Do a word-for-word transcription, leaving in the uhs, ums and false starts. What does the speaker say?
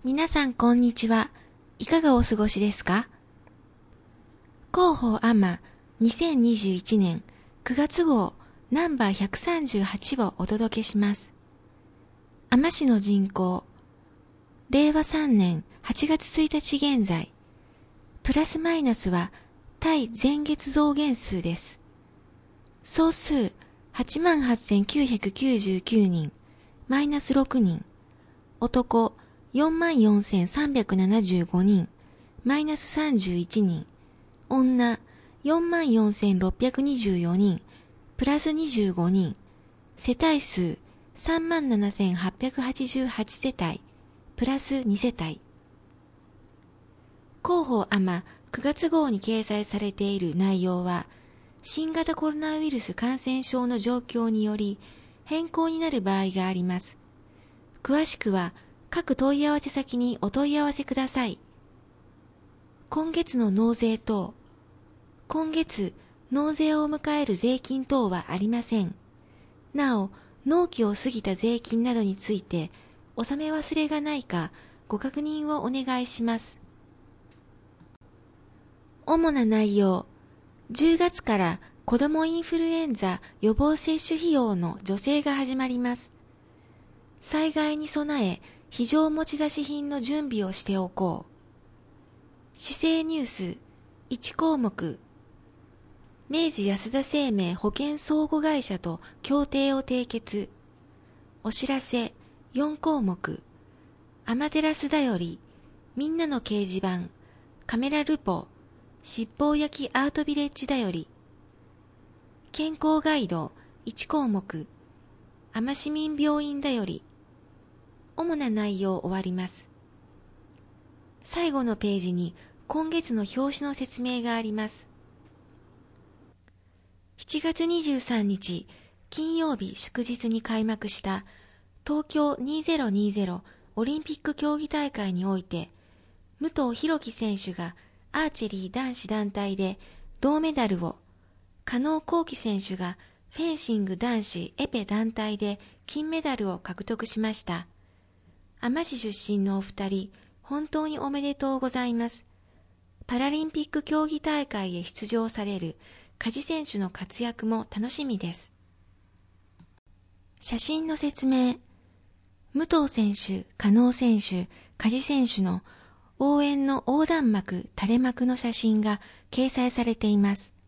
皆さんこんにちは。いかがお過ごしですか？広報アマにせんにじゅういちねんくがつ号ナンバーひゃくさんじゅうはちをお届けします。海士市の人口、れいわさんねんはちがつついたち現在、プラスマイナスは対前月増減数です。総数はちまんはっせんきゅうひゃくきゅうじゅうきゅうにん、マイナスろくにん。男よんまんよんせんさんびゃくななじゅうごにん、マイナスさんじゅういちにん。女よんまんよんせんろっぴゃくにじゅうよにん、プラスにじゅうごにん。世帯数さんまんななせんはっぴゃくはちじゅうはち世帯、プラスに世帯。広報アマくがつ号に掲載されている内容は、新型コロナウイルス感染症の状況により変更になる場合があります。詳しくは各問い合わせ先にお問い合わせください。今月の納税等、今月納税を迎える税金等はありません。なお、納期を過ぎた税金などについて、納め忘れがないかご確認をお願いします。主な内容、じゅうがつから子どもインフルエンザ予防接種費用の助成が始まります。災害に備え、非常持ち出し品の準備をしておこう。市政ニュースいち項目。明治安田生命保険相互会社と協定を締結。お知らせよん項目。アマテラスだより、みんなの掲示板、カメラルポ、七宝焼きアートビレッジだより。健康ガイドいち項目。海士市民病院だより。主な内容終わります。最後のページに今月の表紙の説明があります。しちがつにじゅうさんにち金曜日祝日に開幕した東京にせんにじゅうオリンピック競技大会において、武藤弘樹選手がアーチェリー男子団体で銅メダルを、加納虹輝選手がフェンシング男子エペ団体で金メダルを獲得しました。海士市出身のお二人、本当におめでとうございます。パラリンピック競技大会へ出場される梶選手の活躍も楽しみです。写真の説明。武藤選手、加納選手、梶選手の応援の横断幕、垂れ幕の写真が掲載されています。